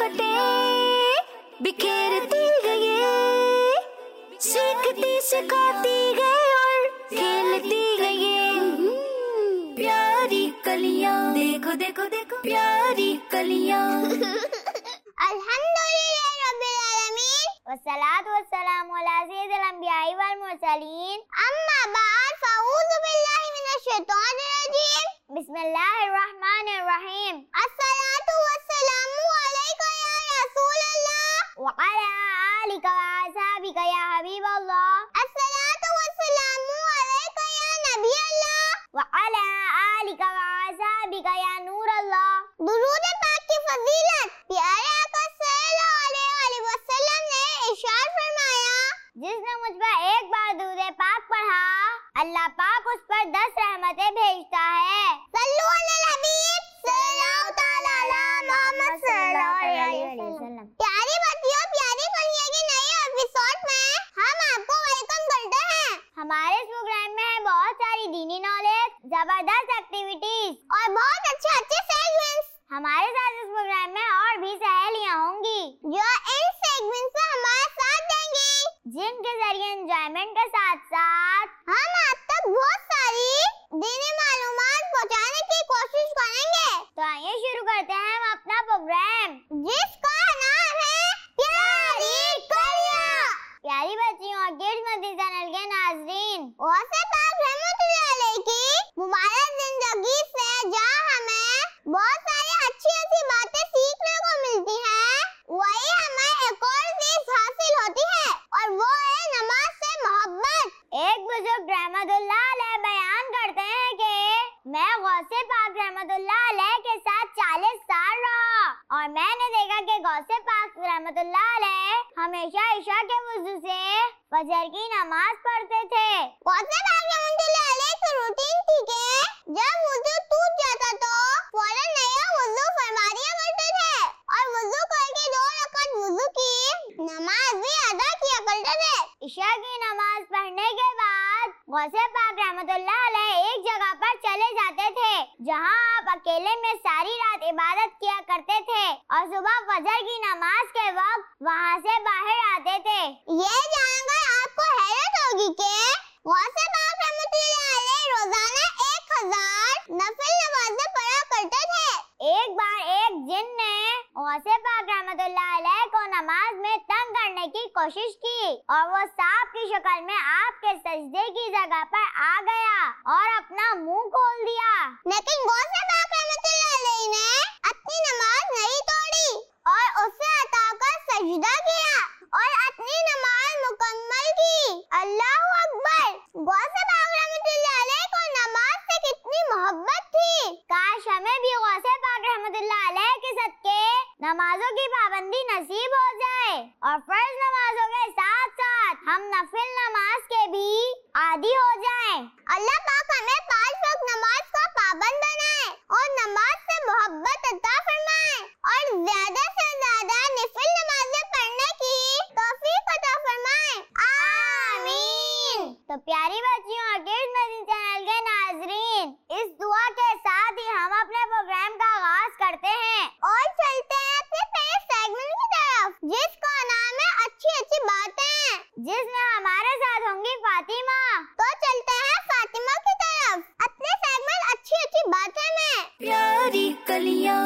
खटे बिखेरती गए, सीखती सिखाती गए और खेलती गए। प्यारी कलियां, देखो देखो देखो प्यारी कलियां। अल्हम्दुलिल्लाह रब्बिल आलमीन वस्सलातु वस्सलामु अला सय्यिदिल अंबिया'i वल मुरसलीन, अम्मा बाद फ़अऊज़ु बिल्लाहि मिनश शैतानिर रजीम, बिस्मिल्लाहिर रहमानिर रहीम। अस्सलातु वस्सलामु अलैका या रसूलल्लाह व अला आलिका व असहाबिका या हबीबल्लाह। अस्सलातु वस्सलामु अलैका या नबी अल्लाह व अला आलिका व असहाबिका या नूर अल्लाह। दुरूद पाक की फजीलत प्यारे आका सल्लल्लाहु अलैहि वसल्लम ने इरशाद फरमाया, जिसने मुझ पर एक बार दुरूद पाक पढ़ा, अल्लाह पाक उस पर 10 रहमतें भेजता है। सल्लु अलल हबीब सल्लल्लाहु तआला अला मुहम्मद सल्लल्लाहु अलैहि वसल्लम। प्यारी बच्चियों, प्यारी कलियां के नए एपिसोड में हम आपको वेलकम करते हैं। हमारे इस प्रोग्राम में है बहुत सारी दीनी नॉलेज, जबरदस्त एक्टिविटीज और बहुत अच्छे अच्छे सेगमेंट्स। हमारे साथ इस प्रोग्राम में और भी सहेलियां होंगी जो इन सेगमेंट्स में हमारे साथ देंगी, जिनके जरिए एंजॉयमेंट के साथ साथ हम आप तक बहुत सारी दीनी मालूमात पहुंचाने की कोशिश करेंगे। तो आइए शुरू करते हैं हम अपना प्रोग्राम, जिसका नाम है प्यारी कलियां। प्यारी बच्चियों और किड्स मदनी चैनल के नाज़रीन, वैसे पाक रहमतुल्लाह अलैह की मुबारक जिंदगी से जहाँ हमें बहुत सारी अच्छी अच्छी बातें सीखने को मिलती हैं, वही हमें एक और चीज हासिल होती है और वो है नमाज से मोहब्बत। एक बुजुर्ग रहमतुल्लाह अलैह बयान करते हैं कि मैं गौसे पाक रहमतुल्लाह अलैह के साथ 40 साल रहा और मैंने देखा कि गौसे पाक रहमतुल्लाह अलैह हमेशा इशा के वुज़ू से फजर की नमाज पढ़ते थे। गौसे पाक रहमतुल्लाह अलैह की रूटीन थी कि जब वुज़ू टूट जाता तो फौरन नया वुज़ू फरमा दिया करते थे और वुज़ू करके 2 रकात वुज़ू की नमाज भी अदा किया करते थे। इशा की नमाज पढ़ने के बाद गौसे पाक रहमतुल्लाह अलैह एक जगह पर चले जाते थे जहां आप अकेले में सारी रात इबादत किया करते थे और सुबह फजर की नमाज के वक्त वहां से बाहर आते थे। ये जानकर आपको हैरत होगी कि गौसे पाक रहमतुल्लाह अलैह रोजाना 1000 नफिल नमाज़ें पढ़ा करते थे। एक बार एक जिन ने गौसे पाक रहमतुल्लाह अलैह को नमाज में तंग करने की कोशिश की और वो सांप की शक्ल में आपके सजदे की जगह पर आ गया और अपना मुंह खोल दिया, लेकिन गौसे पाक रहमतुल्लाह अलैह ने अपनी नमाज नहीं तोड़ी और उसे हटाकर सजदा किया और अपनी नमाज मुकम्मल की। अल्लाहु अकबर। गौसे पाक रहमतुल्लाह अलैह को नमाज से कितनी मोहब्बत थी। काश हमें भी गौसे पाक रहमतुल्लाह अलैह के सदके नमाजों की पाबंदी नसीब हो जाए और फर्ज नमाजों के साथ साथ हम नफिल नमाज के भी आदी हो जाएं। अल्लाह पाक हमें 5 वक्त नमाज का पाबंद बनाए और नमाज से मोहब्बत अता फरमाए और ज्यादा से ज्यादा नफिल नमाजें पढ़ने की तौफीक अता फरमाए। आमीन। तो प्यारी बच्चियों और किड्स मदनी चैनल के नाज़रीन, इस दुआ के साथ ही हम अपने प्रोग्राम का आगाज करते हैं और चलते हैं अपने पहले सेगमेंट की तरफ, जिसका नाम है अच्छी अच्छी बातें, जिसमें हमारे साथ होंगी फातिमा। तो चलते हैं फातिमा की तरफ अपने सेगमेंट अच्छी अच्छी बातें में। प्यारी कलियां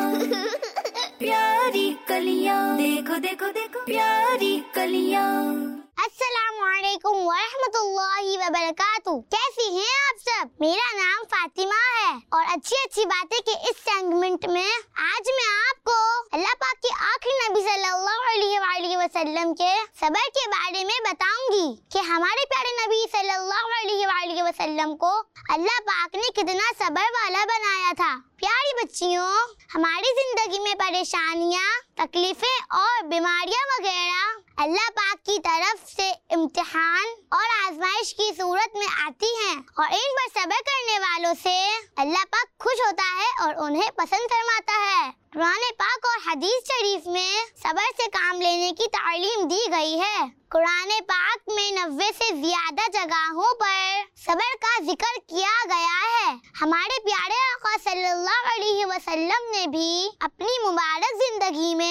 प्यारी कलियां, देखो देखो देखो प्यारी कलियां। अस्सलामुअलैकुम वरहमतुल्लाहि वबरकातुहू। कैसी हैं आप सब? मेरा नाम फातिमा है और अच्छी अच्छी बातें के इस सेगमेंट में आज मैं आपको अल्लाह पाक के आखिरी नबी सल्लल्लाहु अलैहि वसल्लम के सब्र के बारे में बताऊंगी कि हमारे प्यारे नबी सल्लल्लाहु अलैहि वसल्लम को अल्लाह पाक ने कितना सब्र वाला बनाया था। प्यारी बच्चियों, हमारी जिंदगी में परेशानियाँ, तकलीफें और बीमारियाँ वगैरह अल्लाह पाक की तरफ से इम्तिहान और आजमाइश की सूरत में आती हैं और इन पर सब्र करने वालों से अल्लाह पाक खुश होता है और उन्हें पसंद फरमाता है। कुरान पाक और हदीस शरीफ में सब्र से काम लेने की तालीम दी गई है। कुरान पाक में 90 से ज्यादा जगहों पर सब्र का जिक्र किया गया है। हमारे प्यारे आका सल्लल्लाहु अलैहि वसल्लम ने भी अपनी मुबारक जिंदगी में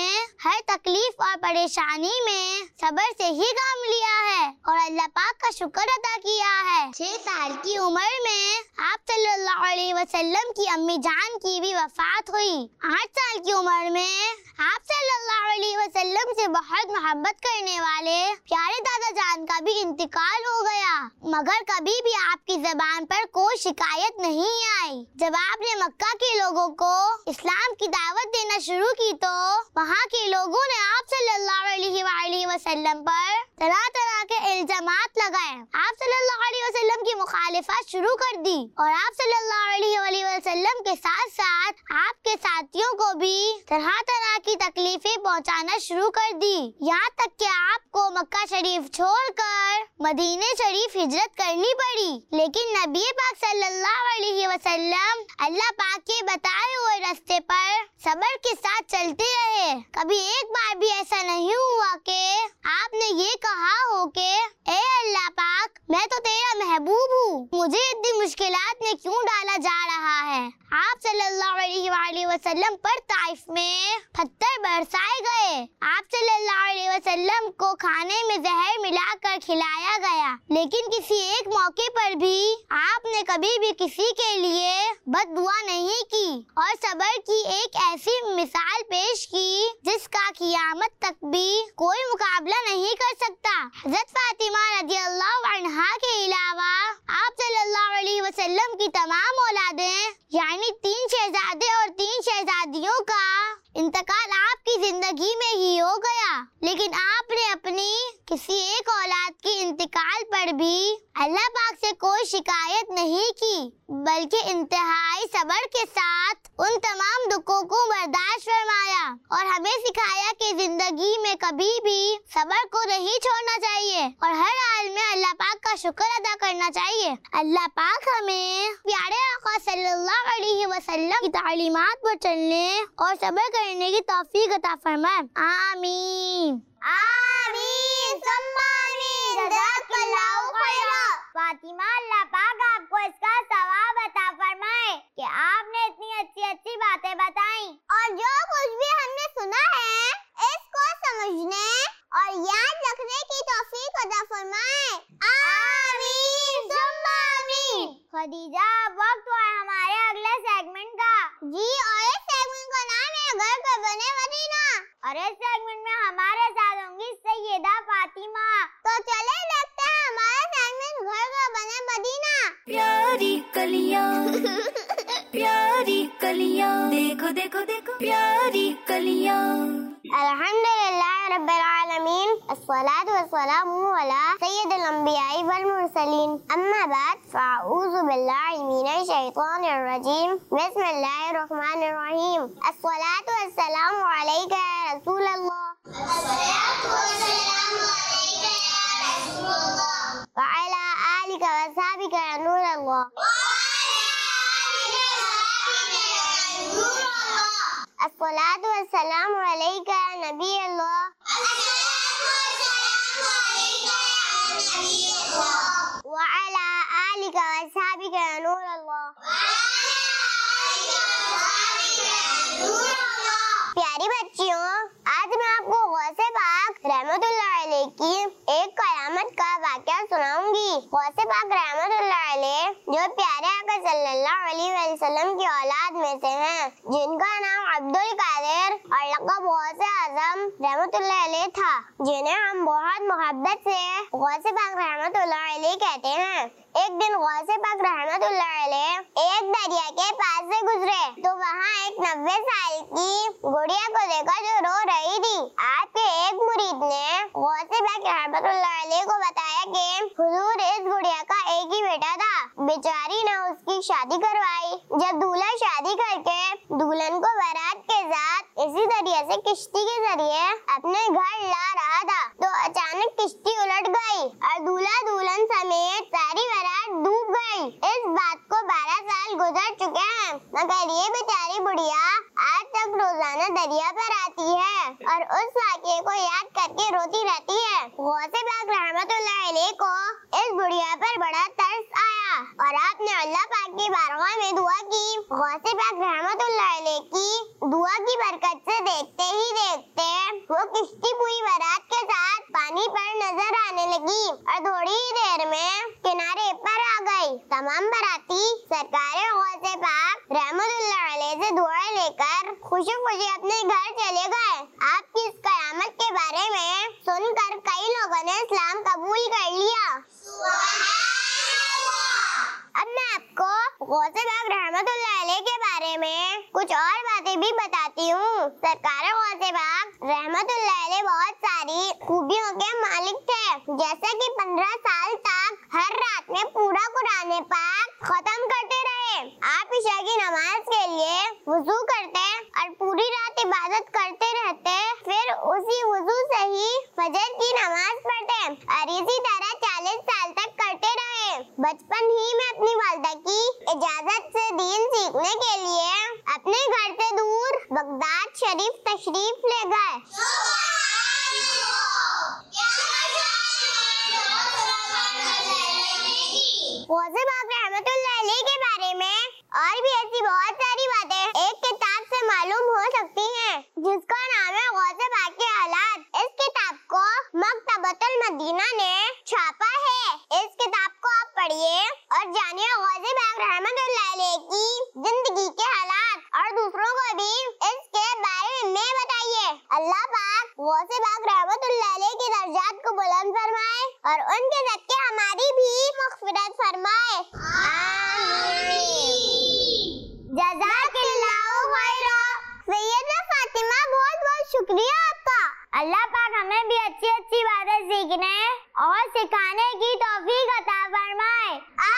हर तकलीफ और परेशानी में सब्र से ही काम लिया है और अल्लाह पाक का शुक्र अदा किया है। 6 साल की उम्र में आप सल्लल्लाहु अलैहि वसल्लम की अम्मी जान की भी वफात हुई। 8 साल की उम्र में आप सल्लल्लाहु अलैहि वसल्लम से बहुत मोहब्बत करने वाले प्यारे दादा जान का भी इंतकाल हो गया, मगर कभी भी आपकी ज़बान पर कोई शिकायत नहीं आई। जब आपने मक्का के लोगों को इस्लाम की दावत देना शुरू की तो वहाँ के लोगों ने आप सल्लल्लाहु अलैहि वसल्लम पर तरह तरह के इल्जामात लगाए। आप सल्लल्लाहु अलैहि वसल्लम की मुखालिफत शुरू कर दी और आप सल्लल्लाहु अलैहि वसल्लम के साथ साथ आपके साथियों को भी तरह तरह की तकलीफें पहुंचाना शुरू कर दी, यहाँ तक कि आपको मक्का शरीफ छोड़कर मदीने शरीफ हिजरत करनी पड़ी। लेकिन नबी पाक सल्लल्लाहु अलैहि वसल्लम अल्लाह पाक के बताए हुए रास्ते पर सब्र के साथ चलते रहे। कभी एक बार भी ऐसा नहीं हुआ कि आपने ये कहा हो कि ए अल्लाह पाक, मैं तो तेरा महबूब हूँ, मुझे इतनी मुश्किलात में क्यों डाला जा रहा है। आप सल्लल्लाहु अलैहि वसल्लम पर ताइफ में पत्थर बरसाए गए। आप सल्लल्लाहु अलैहि वसल्लम को खाने में जहर मिलाकर खिलाया गया, लेकिन किसी एक मौके पर भी आपने कभी भी किसी के लिए बद्दुआ नहीं की और सब्र की एक ऐसी मिसाल पेश की जिसका क़यामत तक भी कोई मुकाबला नहीं कर सकता। हज़रत फातिमा रज़ियल्लाहु अन्हा के अलावा आप सल्लल्लाहु अलैहि वसल्लम की तमाम औलादें यानी 3 शहजादे और 3 शहजादियों का इंतकाल आपकी जिंदगी में ही हो गया, लेकिन आपने अपनी किसी एक औलाद के इंतकाल पर भी अल्लाह पाक से कोई शिकायत नहीं की, बल्कि इंतहाई सब्र के साथ उन तमाम दुखों को बर्दाश्त फरमाया और हमें सिखाया कि जिंदगी में कभी भी सब्र को नहीं छोड़ना चाहिए और हर हाल में अल्लाह पाक का शुक्र अदा करना चाहिए। अल्लाह पाक हमें प्यारे आका सल्लल्लाहु अलैहि वसल्लम की तालीमात पर चलने और सब्र करने की तौफीक अता फरमाए। आमीन आमीन सुम्मा आमीन। जज़ाकल्लाहु खैरा। फातिमा, अल्लाह पाक आपको इसका सवाब अता फरमाए कि आपने इतनी अच्छी अच्छी बातें बताई और जो कुछ भी हमने सुना है इसको समझने और याद रखने की तौफीक अता फरमाए। आमीन सुम्मा आमीन। खदीजा, अब वक्त हुआ हमारे अगले सेगमेंट का। जी, और इस सेगमेंट का नाम है घर का बने मदीना और इस सेगमेंट में हमारे साथ होंगी सैयदा फातिमा। तो चले देखते हैं हमारा सेगमेंट घर का बने मदीना। प्यारी कलियां प्यारी कलियां, देखो देखो देखो प्यारी कलियां। अल्हम्दुलिल्लाह रब्बिल आलमीन, अस्सलातु वस्सलामु अला सय्यिदिल अंबियाई वल मुरसलीन, अम्मा बाद, फ़अऊज़ु बिल्लाहि मिनश शैतानिर रजीम, बिस्मिल्लाहिर रहमानिर रहीम। अस्सलातु वस्सलामु अलैका या रसूलल्लाह, अस्सलातु वस्सलामु अलैका या रसूलल्लाह, व अला आलिका व सहाबिका या नूरल्लाह, अस्सलातु वस्सलामु अलैका या नबी अल्लाह, व अला आलिका व सहाबिका या नूर अल्लाह। प्यारी बच्चियों, आज मैं आपको गौसे पाक रहमतुल्लाह अलैह की एक कयामत का वाक़या सुनाऊंगी। गौसे पाक रहमतुल्लाह अलैह जो प्यारे आका सल्लल्लाहु अलैहि वसल्लम की औलाद में से हैं, जिनका नाम अब्दुल कादिर और लक़ब गौसे आज़म रहमतुल्लाह अलैह था, जिन्हें हम बहुत मोहब्बत से गौसे पाक रहमतुल्लाह अलैह कहते हैं। एक दिन गौसे पाक रहमतुल्लाह अलैह एक दरिया के पास से गुजरे तो वहाँ एक 90 साल की गुड़िया को देखा जो रो रही थी। आपके एक मुरीद ने गौसे पाक रहमतुल्लाह अलैह को बताया कि हुजूर, इस गुड़िया का एक ही बेटा था, बेचारी ने उसकी शादी करवाई। जब दूल्हा शादी करके दुल्हन को बारात के साथ इसी दरिया से किश्ती के जरिए अपने घर ला रहा था तो अचानक किश्ती उलट गई और दूल्हा दुल्हन समेत सारी बारात डूब गई। इस बात को 12 साल गुजर चुके हैं, मगर ये बेचारी बुढ़िया आज तक रोजाना दरिया पर आती है और उस वाक़ये को याद करके रोती रहती है। गौसे पाक रहमतुल्लाह अलैह को इस बुढ़िया पर बड़ा तरस आया और आपने अल्लाह पाक की बारगाह में दुआ की। गौसे पाक रहमतुल्लाह अलैह की दुआ की बरकत से देखते ही देखते किश्ती पूरी बारात के साथ पानी पर नजर आने लगी और थोड़ी ही देर में किनारे पर आ गई। तमाम बाराती सरकार गौसे पाक रहमतुल्लाह अलैह से दुआ लेकर खुशी खुशी अपने घर चले गए। आपकी इस कयामत के बारे में सुनकर कई लोगों ने इस्लाम कबूल कर लिया। अब मैं आपको गौसे पाक रहमतुल्लाह अलैह के बारे में कुछ और बातें भी बताती हूँ। सरकार गौसे पाक रहमतुल्लाह अलैह बहुत सारी खूबियों के मालिक थे, जैसे कि 15 साल तक हर रात में पूरा कुरान पाक खत्म करते रहे। आप ईशा की नमाज के लिए वुजू करते और पूरी रात इबादत करते रहते, फिर उसी वुजू से ही फजर की नमाज पढ़ते और इसी तरह 40 साल तक करते रहे। बचपन ही में अपनी वालिदा की इजाजत से दीन सीखने के लिए अपने घर से दूर बगदाद शरीफ तशरीफ ले गए। गौसे पाक रहमतुल्लाह अलैह के बारे में और भी ऐसी बहुत सारी बातें एक किताब से मालूम हो सकती हैं, जिसका नाम है गौसे पाक के हालात। इस किताब को मकतबतुल मदीना ने छापा है। इस किताब को आप पढ़िए और जानिए गौसे पाक रहमतुल्लाह अलैह की जिंदगी के हालात और दूसरों को भी इसके बारे में बताइए। अल्लाह पाक गौसे पाक रहमतुल्लाह अलैह के दर्जात को बुलंद फरमाए और उनके सदके हमारी भी मग़फ़िरत फरमाए। आमीन। जज़ाकल्लाहु खैरा। सैयदा फातिमा, बहुत बहुत शुक्रिया आपका। अल्लाह पाक हमें भी अच्छी अच्छी बातें सीखने और सिखाने की तौफीक अता फरमाए।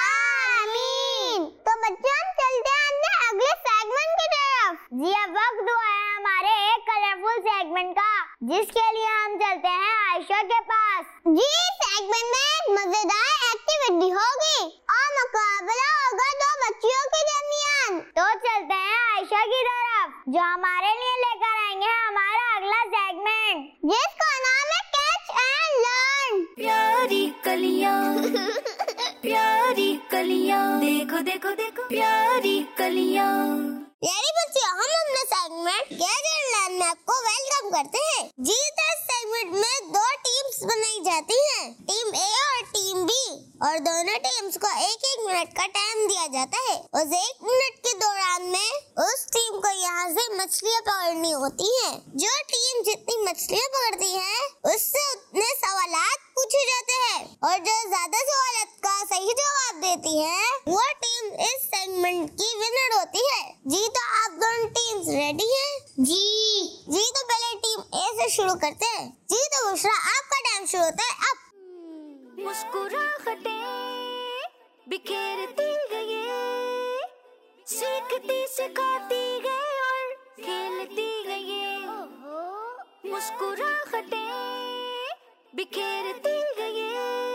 आमीन। तो बच्चों, हम चलते हैं अपने अगले सेगमेंट की तरफ। जी, अब वक्त हुआ है हमारे एक कलरफुल सेगमेंट का, जिसके लिए हम चलते हैं आयशा के पास। जी, सेगमेंट में मजेदार एक्टिविटी होगी और मुकाबला होगा दो बच्चियों के दरमियान। तो चलते हैं आयशा की तरफ, जो हमारे लिए लेकर आएंगे हमारा अगला सेगमेंट, जिसका नाम है कैच एंड लर्न। प्यारी कलियां प्यारी कलियां, देखो देखो देखो प्यारी कलियां। प्यारी बच्चियों, हम अपने सेगमेंट कैच एंड लर्न में आपको वेलकम करते हैं। जी, इस सेगमेंट में दो टीम्स बनाई जाती हैं, टीम ए और टीम बी, और दोनों टीम्स को 1-1 मिनट का टाइम दिया जाता है। उस 1 मिनट के दौरान में उस टीम को यहाँ से मछलियाँ पकड़नी होती हैं। जो टीम जितनी मछलियाँ पकड़ती है उससे उतने सवालात पूछे जाते हैं, और जो ज्यादा सवालात का सही जवाब देती है वो टीम इस सेगमेंट की विनर होती है। जी, तो आप दोनों टीम्स रेडी हैं? जी, तो पहले टीम ए से शुरू करते हैं। जी, तो बुशरा, आपका टाइम शुरू होता है अब। मुस्कुराहटें बिखेरती गए, सीखती सिखाती गए और खेलती गए। मुस्कुराहटें बिखेरती गए,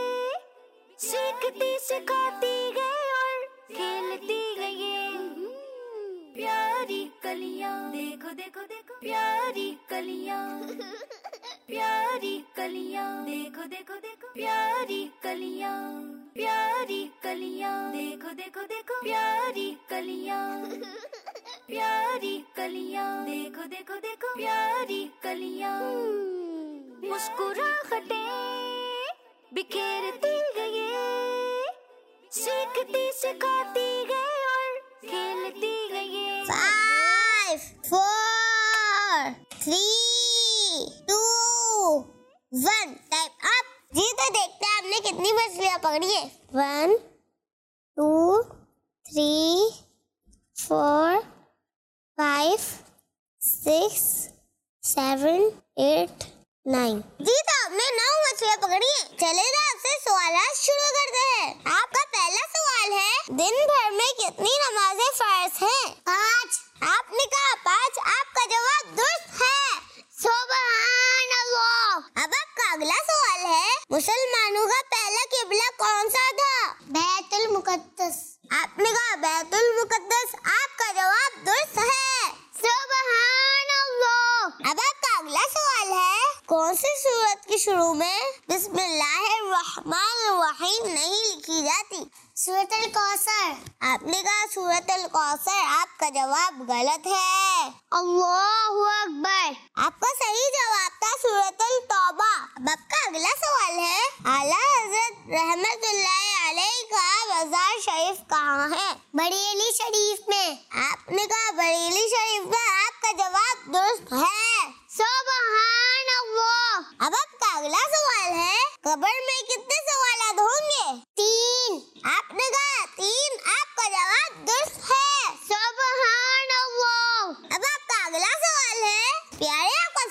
सीखती सिखाती गए और खेलती गए। प्यारी कलियां, देखो देखो देखो प्यारी कलियां प्यारी कलियां, देखो देखो देखो प्यारी कलियां प्यारी कलियां, देखो देखो देखो प्यारी कलियां प्यारी कलियां, देखो देखो देखो प्यारी कलियां। मुस्कुराहटें बिखेरती गए, सीखती सिखाती गए और खेलती गए। 5, 4, 3, 2, 1, टाइम अप। जी, तो देखते हैं आपने कितनी मछलियाँ पकड़ी है। 1, 2, 3, 4, 5, 6, 7, 8, 9। जी, तो आपने 9 मछलियाँ पकड़ी है। चले तो आपसे सवालात शुरू करते हैं। आपका पहला सवाल है, दिन भर में कितनी नमाजें फर्ज हैं? 5। आपने कहा 5। आपका जवाब दुरुस्त है। सुभान अल्लाह। अब आपका अगला सवाल है, मुसलमानों का पहला किबला कौन सा था? बैतुल मुकद्दस। आपने कहा बैतुल मुकद्दस। आपका जवाब दुरुस्त है। सुभान अल्लाह। अब आपका अगला सवाल है, कौन सी सूरत के शुरू में बिस्मिल्लाहिर्रहमानिर्रहीम नहीं लिखी जाती? सूरतुल कौसर। आपने कहा सूरतुल कौसर। आपका जवाब गलत है। अल्लाहु अकबर। आपका सही जवाब था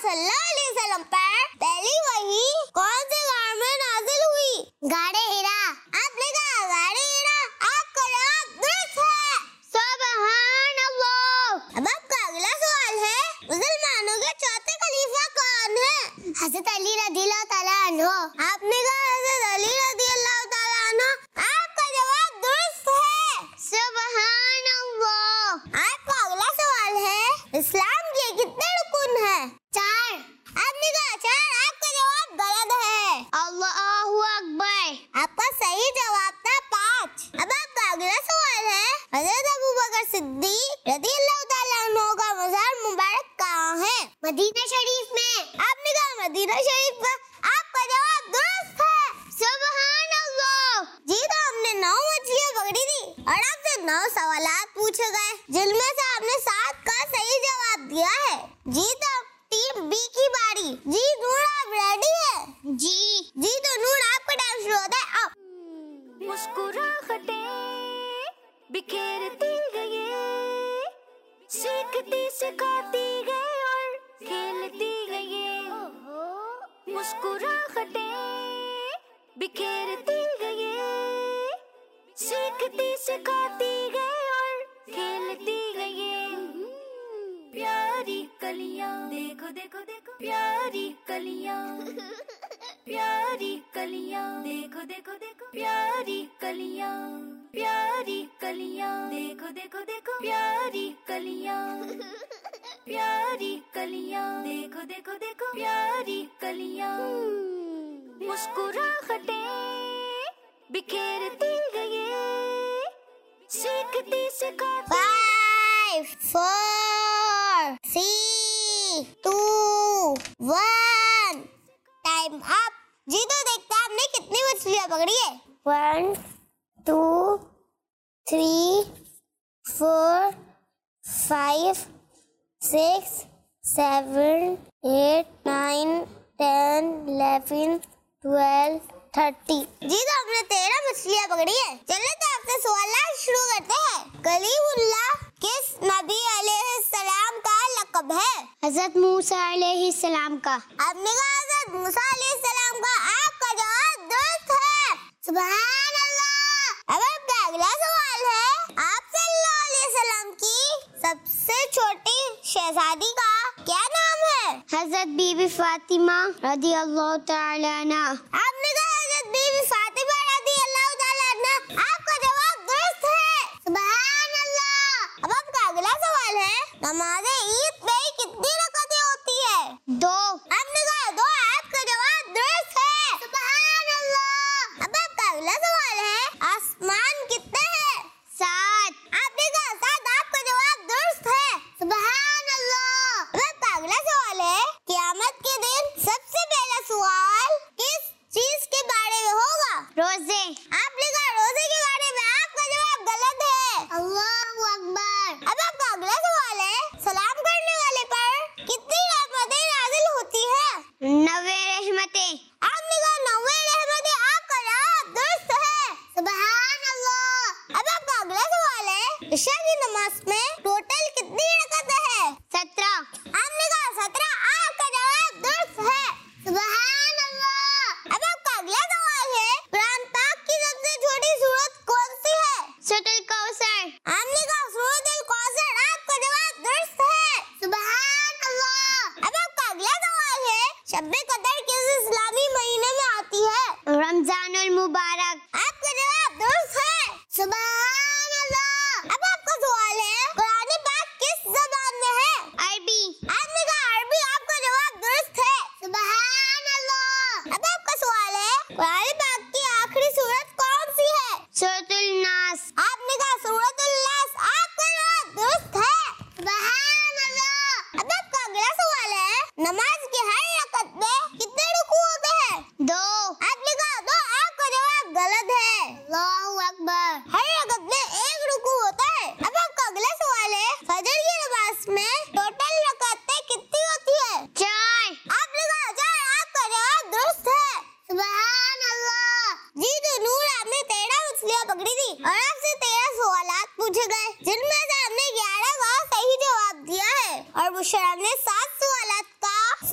सल्लल्लाहु अलैहि वसल्लम पर पहली वही कौन से गाड़ में नाजिल हुई? गाड़े हिरा। आपने कहा गाड़े हिरा, आपका जवाब दुरुस्त है। सुभान अल्लाह। अब आपका अगला सवाल है, मुसलमानों के चौथे खलीफा कौन है? हज़रत अली रज़ियल्लाहु ताला अन्हु। आपने कहा हज़रत अली रज़ियल्लाहु ताला अन्हु, आपका जवाब दुरुस्त है। सुभान अल्लाह। आपका अगला सवाल है, इस्लाम के कितने रुकन हैं? 4। आपने कहा 4, आपका जवाब गलत है। अल्लाहु अकबर। आपका सही जवाब था 5। अब आपका अगला सवाल है, हज़रत अबू बकर सिद्दीक रज़ियल्लाहु ताला अन्हु का मज़ार मुबारक कहाँ है? मदीना शरीफ में। आपने कहा मदीना शरीफ में, आपका जवाब दुरुस्त है। सुभान अल्लाह। जी तो हमने 9 मछलियाँ पकड़ी थी और आपसे 9 सवालात पूछे गए, जिनमें से आपने 7 का सही जवाब दिया है। जी तो टीम बी की बारी। जी नूर, आप रेडी है? जी तो नूर, आपका टाइम शुरू होता है अब। मुस्कुराहटें बिखेरती गए, सीखती सिखाती गए और खेलती गए। मुस्कुराहटें बिखेरती गए, सीखती सिखाती गए और खेलती गए। प्यारी कलियां देखो देखो देखो, प्यारी कलियां प्यारी कलियां देखो देखो देखो, प्यारी कलियां प्यारी कलियां देखो देखो देखो, प्यारी कलियां प्यारी कलियां देखो देखो देखो, प्यारी कलियां। मुस्कुराहटें बिखेरती गए, सीखती सिखाती। 5 4 3 2 1 टाइम अप। जी तो देखते हैं आपने कितनी मछलियाँ पकड़ी है। 1 2 3 4 5 6 7 8 9 10 11 12 30। जी तो हमने 13 मछलियाँ पकड़ी है। चलिए तो आपसे सवाल शुरू करते हैं। कलीमुल्लाह किस नबी अलैहिस्सलाम का लक़ब है? हज़रत मूसा अलैहिस्सलाम का। आपने कहा हज़रत मूसा अलैहिस्सलाम का, आपका जवाब दुरुस्त है। सुभान अल्लाह। अब आपका अगला सवाल है, आप सल्लल्लाहु अलैहि वसल्लम की सबसे छोटी शहजादी का क्या नाम है? हज़रत बीबी फातिमा रज़ियल्लाहु ताला अन्हा। आपने कहा हज़रत बीबी फातिमा रज़ियल्लाहु ताला अन्हा, आपका जवाब दुरुस्त है। सुभान अल्लाह। अब आपका अगला सवाल है, नमाज़े ईद में कितनी रकातें होती है? 2। आपने कहा 2, आपका जवाब दुरुस्त है। सुभान अल्लाह। अब आपका अगला सवाल है, आसमान कितने हैं? 7। आपने कहा 7, आपका जवाब दुरुस्त है। सुभान अल्लाह। अब आपका अगला सवाल है, क़यामत के दिन सबसे पहला सवाल किस चीज के बारे में होगा? रोजे। आपने कहा रोजे के बारे में, आपका जवाब गलत है। अल्लाहु अकबर। अब आपका अगला सवाल है, सलाम करने वाले पर कितनी रहमतें नाज़िल होती है? 90 रहमतें। आपने कहा 90 रहमतें, आपका जवाब दुरुस्त है। सुभान अल्लाह। अब आपका अगला सवाल है, इशा की नमाज में टोटल कितनी रकातें हैं? 17। आपने कहा 17, आपका जवाब दुरुस्त है। सुभान अल्लाह। अब आपका अगला सवाल है, कुरान पाक की सबसे छोटी सूरत कौन सी है? सूरतुल कौसर। आपने कहा सूरतुल कौसर, आपका जवाब दुरुस्त है। सुभान अल्लाह। अब आपका अगला सवाल है, शब-ए कदर किस इस्लामी महीने में आती है? रमजानुल मुबारक। आपका जवाब दुरुस्त है। सुभान अल्लाह। अब आपका सवाल है, कुरान पाक किस ज़बान में है? अरबी। आपने कहा अरबी, आपका जवाब दुरुस्त है। सुभान अल्लाह। अब आपका सवाल है, कुरान पाक की आखिरी सूरत कौन सी है? सूरतुल नास। आपने कहा सूरतुल नास, आपका जवाब दुरुस्त है। सुभान अल्लाह। अब आपका अगला सवाल है, नमाज के हर रकअत में कितने रुकू होते हैं? 2। आपने कहा 2, आपका जवाब गलत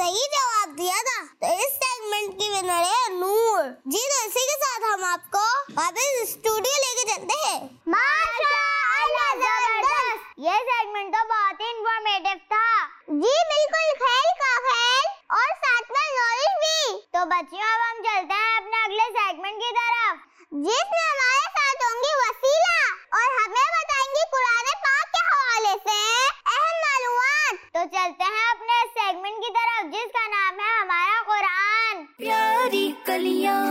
सही जवाब दिया था। तो इस सेगमेंट की विनर है नूर जी। तो इसी के साथ हम आपको वापस स्टूडियो लेके चलते हैं। माशाअल्लाह, जबरदस्त। ये सेगमेंट तो बहुत ही इंफॉर्मेटिव था। जी बिल्कुल, खैर का खैर और साथ में नॉलेज भी। तो बच्चियों, अब हम चलते हैं अपने अगले सेगमेंट की तरफ, जिसमें हमारे साथ होंगी वसीला और हमें बताएंगी कुरान पाक के हवाले से अहम मालूमात। तो चलते हैं अपने सेगमेंट की तरफ, जिसका नाम है हमारा कुरान। प्यारी कलियां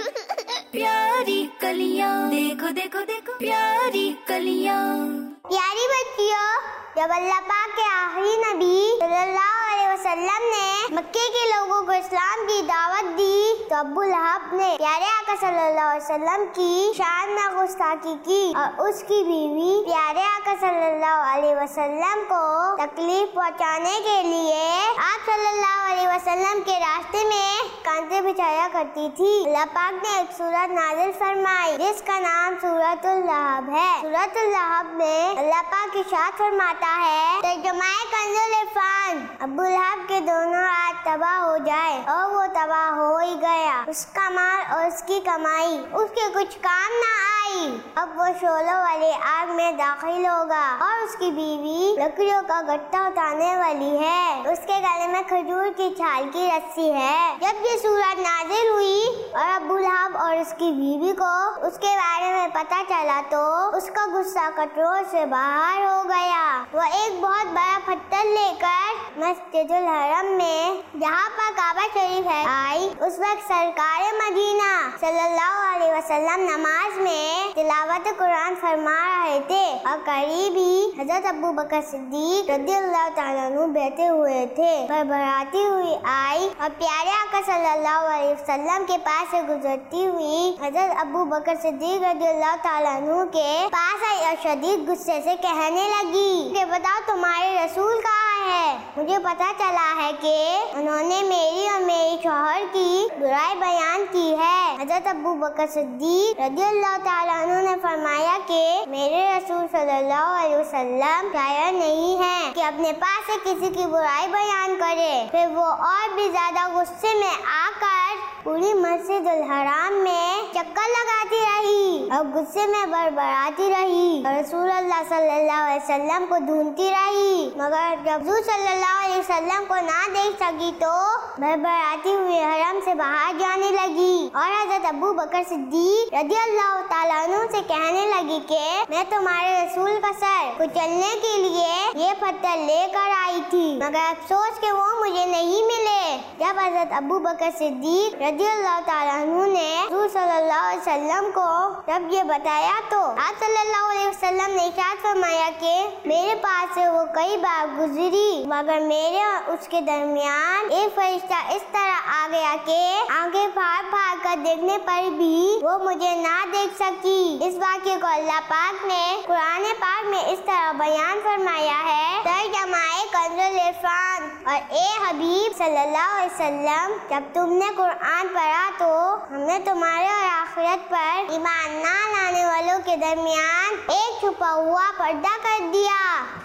प्यारी कलियां, देखो देखो देखो प्यारी कलियां। प्यारी बच्चियों, जब अल्लाह पाक के आखिरी नबी सल्लल्लाहु अलैहि वसल्लम ने मक्के के लोगों को इस्लाम की दावत दी, तो अबू लहब ने प्यारे आका सल्लल्लाहु अलैहि वसल्लम की शान में गुस्ताखी की और उसकी बीवी प्यारे आका सल्लल्लाहु अलैहि वसल्लम को तकलीफ पहुंचाने के लिए आप सल्लल्लाहु अलैहि वसल्लम के रास्ते में कांटे बिछाया करती थी। अल्लाह पाक ने एक सूरत नाजिल फरमाई, जिसका नाम सूरतुल लहब है। सूरतुल लहब में अल्लाह पाक इरशाद फरमाता है, तर्जुमाए कंजुल इरफान, अबू लहब के दोनों हाथ तबाह हो जाए, और वो तबाह हो ही गया। उसका माल और उसकी कमाई उसके कुछ काम ना आई। अब वो शोलों वाली आग में दाखिल होगा और उसकी बीवी लकड़ियों का गट्टा उतारने वाली है। उसके गले में खजूर की छाल की रस्सी है। जब ये सूरत नाजिल हुई और अबू लहब और उसकी बीवी को उसके बारे में पता चला, तो उसका गुस्सा कंट्रोल से बाहर हो गया। वो एक बहुत बड़ा पत्थर लेकर मस्जिदुल हरम में, जहाँ पर काबा शरीफ है, आई। उस वक्त सरकार मदीना सल्लल्लाहु अलैहि वसल्लम नमाज में तिलावत कुरान फरमा रहे थे और करीब ही हजरत अबू बकर सिद्दीक रज़ियल्लाहु ताला अन्हु बैठे हुए थे। भरभराती हुई आई और प्यारे आका सल्लल्लाहु अलैहि वसल्लम के पास से गुजरती हुई हजरत अबू बकर सिद्दीक रज़ियल्लाहु ताला अन्हु के पास आई और शदीद गुस्से से कहने लगी कि बताओ तुम्हारे रसूल कहाँ है? मुझे पता चला है कि उन्होंने मेरी और मेरे शौहर की बुराई बयान की है। हजरत अबू बकर सिद्दीक रज़ियल्लाहु ताला अन्हु ने फरमाया कि मेरे रसूल सल्लल्लाहु अलैहि वसल्लम शायर नहीं है कि अपने पास से किसी की बुराई बयान करे। फिर वो और भी ज्यादा गुस्से में आकर पूरी मस्जिदुल हराम में चक्कर लगाती रही और गुस्से में बड़बड़ाती रही और रसूल अल्लाह सल्लल्लाहु अलैहि वसल्लम को ढूंढती रही, मगर जब रसूल सल्लल्लाहु अलैहि वसल्लम को ना देख सकी तो बड़बड़ाती हुई हरम से बाहर जाने लगी और हजरत अबू बकर सिद्दीक रज़ियल्लाहु ताला अन्हु से कहने लगी कि मैं तुम्हारे रसूल का सर कुचलने के लिए ये पत्थर लेकर आई थी, मगर अफसोस के वो मुझे नहीं मिले। जब हजरत अबू बकर सिद्दीक रज़ियल्लाहु ताला अन्हु ने रसूल सल्लल्लाहु अलैहि वसल्लम को जब ये बताया, तो आप सल्लल्लाहु अलैहि वसल्लम ने इरशाद फरमाया कि मेरे पास से वो कई बार गुजरी, मगर मेरे और उसके दरमियान एक फरिश्ता इस तरह आ गया कि आंखें फाड़ फाड़ कर देखने पर भी वो मुझे ना देख सकी। इस वाक़े को अल्लाह पाक ने कुरान पाक में इस तरह बयान फरमाया है, तर्जुमाए कंजुल इरफान, और ए हबीब सल्लल्लाहु अलैहि वसल्लम, जब तुमने कुरान पढ़ा तो हमने तुम्हारे और आखिरत पर ईमान ना लाने वालों के दरमियान एक छुपा हुआ पर्दा कर दिया।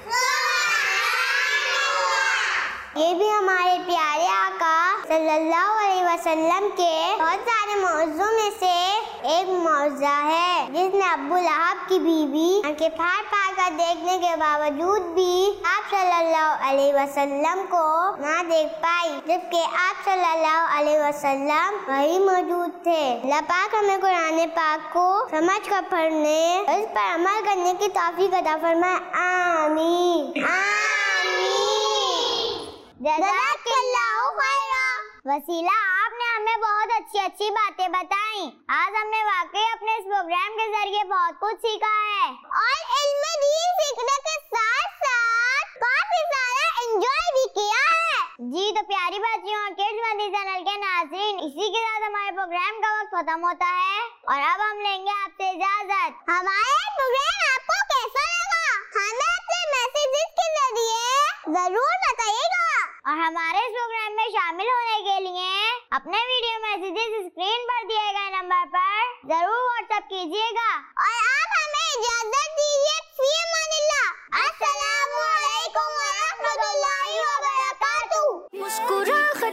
ये भी हमारे प्यारे आका सल्लल्लाहु अलैहि वसल्लम के बहुत सारे मौजू में से एक मौजा है, जिसने अबू लहब की बीवी आंखें फाड़ फाड़ कर देखने के बावजूद भी आप सल्लल्लाहु अलैहि वसल्लम को ना देख पाई, जबकि आप सल्लल्लाहु अलैहि वसल्लम वही मौजूद थे। अल्लाह पाक हमें कुरान पाक को समझ कर पढ़ने और इस पर अमल करने की तौफीक अता फरमाए। आमीन आमीन। जज़ाकल्लाहु खैरा। वसीला, आपने हमें बहुत अच्छी बातें बताई। आज हमने वाकई अपने इस प्रोग्राम के जरिए बहुत कुछ सीखा है और इल्म दीन सीखने के साथ साथ काफी सारा एंजॉय भी किया है। जी तो प्यारी बच्चियों और किड्स मंदी चैनल के नाज़रीन, इसी के साथ हमारे प्रोग्राम का वक्त खत्म होता है और अब हम लेंगे आपसे इजाजत। हमारा प्रोग्राम आपको कैसा लगा हमें अपने मैसेजेस के जरिए जरूर बताइएगा और हमारे इस प्रोग्राम में शामिल होने के लिए अपने वीडियो मैसेजेस स्क्रीन पर दिए गए नंबर पर जरूर व्हाट्सएप कीजिएगा और आप हमें इजाजत दीजिए। फी अमानिल्लाह। अस्सलामु अलैकुम व रहमतुल्लाहि व बरकातहू। मुस्कुरा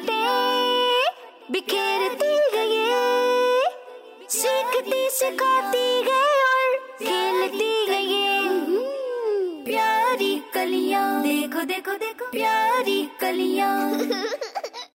सीखती सिखाती गई और खेलती गई ये प्यारी कलियां। देखो देखो देखो प्यारी कलियां।